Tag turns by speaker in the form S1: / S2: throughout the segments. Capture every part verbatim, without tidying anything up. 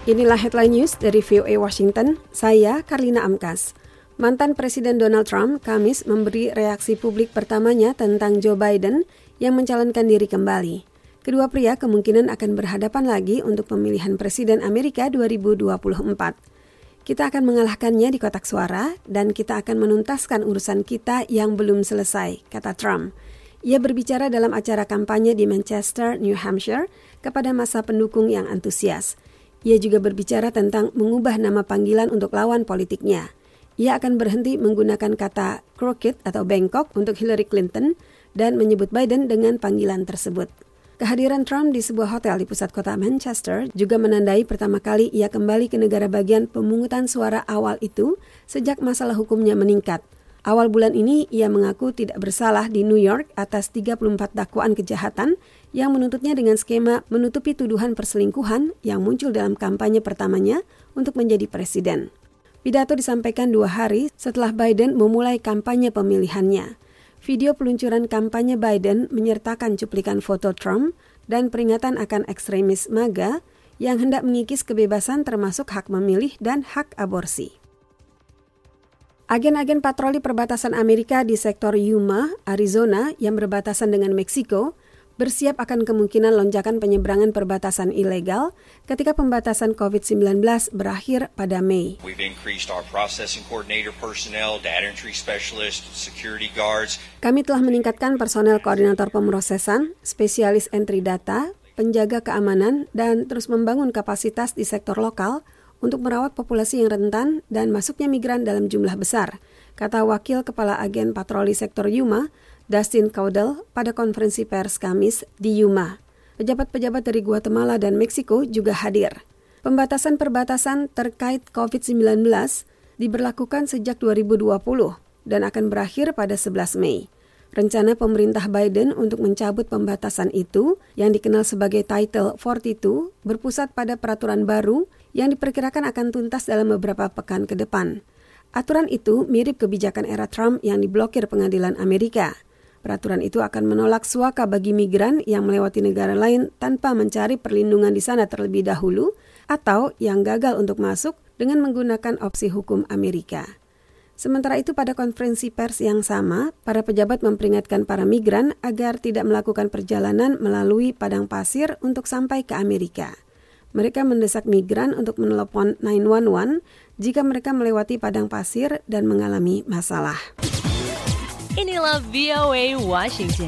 S1: Inilah headline news dari V O A Washington, saya Karlina Amkas. Mantan Presiden Donald Trump Kamis memberi reaksi publik pertamanya tentang Joe Biden yang mencalonkan diri kembali. Kedua pria kemungkinan akan berhadapan lagi untuk pemilihan Presiden Amerika dua ribu dua puluh empat. Kita akan mengalahkannya di kotak suara dan kita akan menuntaskan urusan kita yang belum selesai, kata Trump. Ia berbicara dalam acara kampanye di Manchester, New Hampshire, kepada massa pendukung yang antusias. Ia juga berbicara tentang mengubah nama panggilan untuk lawan politiknya. Ia akan berhenti menggunakan kata crooked atau bengkok untuk Hillary Clinton dan menyebut Biden dengan panggilan tersebut. Kehadiran Trump di sebuah hotel di pusat kota Manchester juga menandai pertama kali ia kembali ke negara bagian pemungutan suara awal itu sejak masalah hukumnya meningkat. Awal bulan ini, ia mengaku tidak bersalah di New York atas tiga puluh empat dakwaan kejahatan yang menuntutnya dengan skema menutupi tuduhan perselingkuhan yang muncul dalam kampanye pertamanya untuk menjadi presiden. Pidato disampaikan dua hari setelah Biden memulai kampanye pemilihannya. Video peluncuran kampanye Biden menyertakan cuplikan foto Trump dan peringatan akan ekstremis MAGA yang hendak mengikis kebebasan termasuk hak memilih dan hak aborsi. Agen-agen patroli perbatasan Amerika di sektor Yuma, Arizona yang berbatasan dengan Meksiko bersiap akan kemungkinan lonjakan penyeberangan perbatasan ilegal ketika pembatasan covid sembilan belas berakhir pada Mei.
S2: We've increased our processing coordinator personnel, data entry specialists, security guards.
S1: Kami telah meningkatkan personel koordinator pemrosesan, spesialis entry data, penjaga keamanan, dan terus membangun kapasitas di sektor lokal untuk merawat populasi yang rentan dan masuknya migran dalam jumlah besar, kata Wakil Kepala Agen Patroli Sektor Yuma, Dustin Caudle, pada konferensi pers Kamis di Yuma. Pejabat-pejabat dari Guatemala dan Meksiko juga hadir. Pembatasan perbatasan terkait covid sembilan belas diberlakukan sejak dua ribu dua puluh dan akan berakhir pada sebelas Mei. Rencana pemerintah Biden untuk mencabut pembatasan itu, yang dikenal sebagai Title empat puluh dua, berpusat pada peraturan baru yang diperkirakan akan tuntas dalam beberapa pekan ke depan. Aturan itu mirip kebijakan era Trump yang diblokir pengadilan Amerika. Peraturan itu akan menolak suaka bagi migran yang melewati negara lain tanpa mencari perlindungan di sana terlebih dahulu atau yang gagal untuk masuk dengan menggunakan opsi hukum Amerika. Sementara itu pada konferensi pers yang sama, para pejabat memperingatkan para migran agar tidak melakukan perjalanan melalui padang pasir untuk sampai ke Amerika. Mereka mendesak migran untuk menelepon sembilan satu satu jika mereka melewati padang pasir dan mengalami masalah.
S3: Inilah V O A Washington.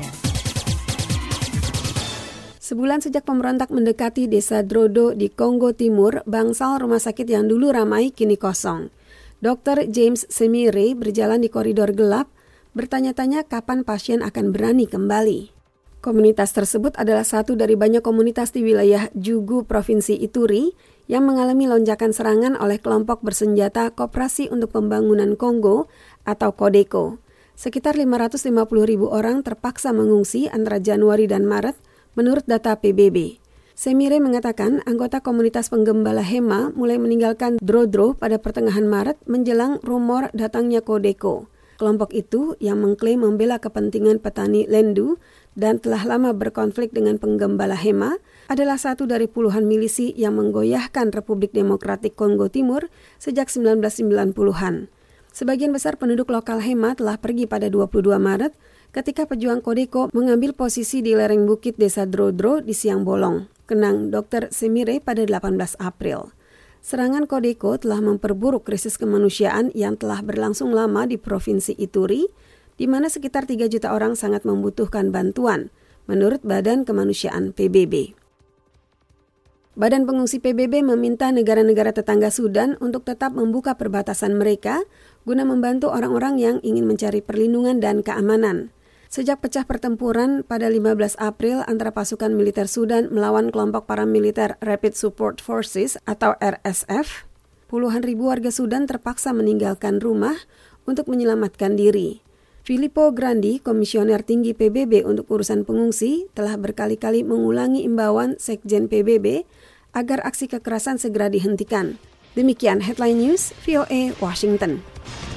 S1: Sebulan sejak pemberontak mendekati desa Drodo di Kongo Timur, bangsal rumah sakit yang dulu ramai kini kosong. dokter James Semire berjalan di koridor gelap, bertanya-tanya kapan pasien akan berani kembali. Komunitas tersebut adalah satu dari banyak komunitas di wilayah Jugu, Provinsi Ituri, yang mengalami lonjakan serangan oleh kelompok bersenjata Koperasi untuk Pembangunan Kongo atau Codeco. Sekitar lima ratus lima puluh ribu orang terpaksa mengungsi antara Januari dan Maret, menurut data P B B. Semire mengatakan anggota komunitas penggembala hema mulai meninggalkan Drodro pada pertengahan Maret menjelang rumor datangnya Codeco. Kelompok itu yang mengklaim membela kepentingan petani Lendu dan telah lama berkonflik dengan penggembala hema adalah satu dari puluhan milisi yang menggoyahkan Republik Demokratik Kongo Timur sejak sembilan belas sembilan puluhan. Sebagian besar penduduk lokal hema telah pergi pada dua puluh dua Maret ketika pejuang Codeco mengambil posisi di lereng bukit desa Drodro di siang bolong. Kenang dokter Semire pada delapan belas April. Serangan Codeco telah memperburuk krisis kemanusiaan yang telah berlangsung lama di Provinsi Ituri, di mana sekitar tiga juta orang sangat membutuhkan bantuan, menurut Badan Kemanusiaan P B B. Badan Pengungsi P B B meminta negara-negara tetangga Sudan untuk tetap membuka perbatasan mereka guna membantu orang-orang yang ingin mencari perlindungan dan keamanan. Sejak pecah pertempuran pada lima belas April antara pasukan militer Sudan melawan kelompok paramiliter Rapid Support Forces atau R S F, puluhan ribu warga Sudan terpaksa meninggalkan rumah untuk menyelamatkan diri. Filippo Grandi, komisioner tinggi P B B untuk urusan pengungsi, telah berkali-kali mengulangi imbauan Sekjen P B B agar aksi kekerasan segera dihentikan. Demikian Headline News V O A Washington.